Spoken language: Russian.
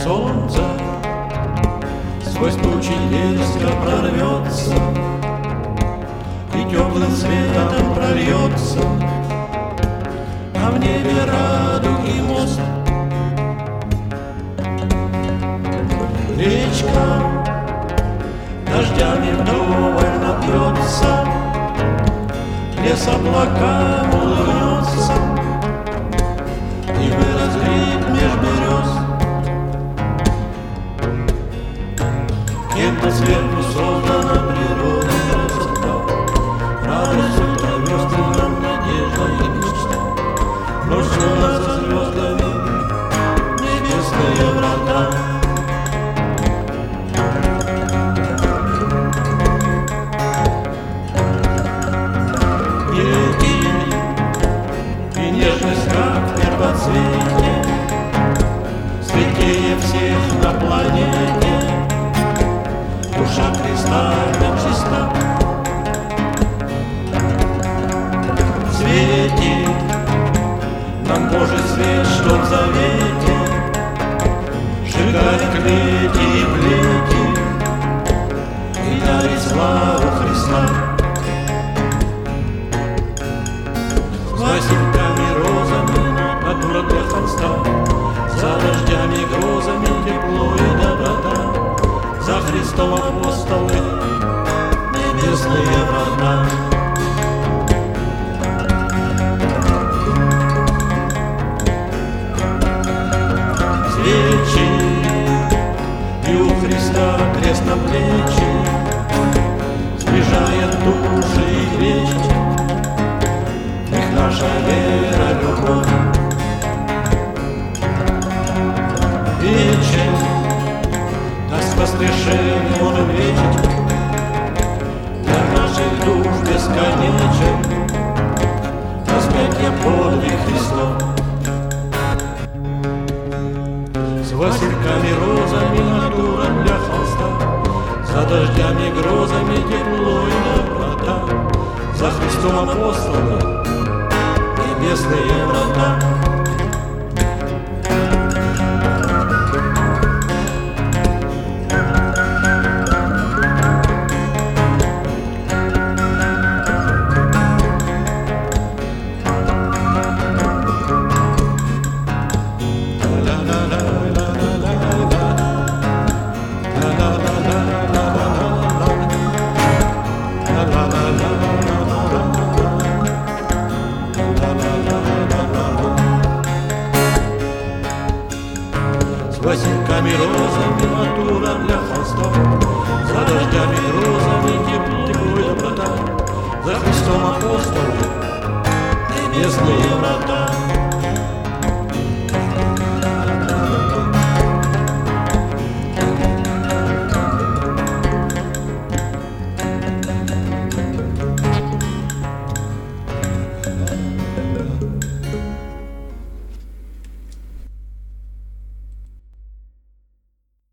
солнца сквозь тучи дерзко прорвется и теплым светом прольется, а в небе радуги мост. Речка дождями вдоволь напьется, лес облакам улыбнется, и вырос гриб меж берез. Кем-то сверху создана природа красота, радость утра весны нам надежда и мечта. Прошлое за звездами небесные врата. И нежность, как в первоцвете, светлее всех на планете. Душа кристально чиста. Свети нам Божий свет, что в завете, сжигает клети и плети и дарит славу Христа. Васильками, розами, натура для холста, за дождями, грозами, тепло и доброта, за Христом апостолы, небесные врата. Свечи, и у Христа крест на плечи, сближает души и речи. Наша вера, любовь вечен, даст воскрешение Он вечен, для наших душ бесконечен, распятие подвиг Христов. С васильками, розами, натура для холста, за дождями, грозами, тепло и доброта, за Христом апостолы, небесные врата. С васильками, розами, натура для холстов,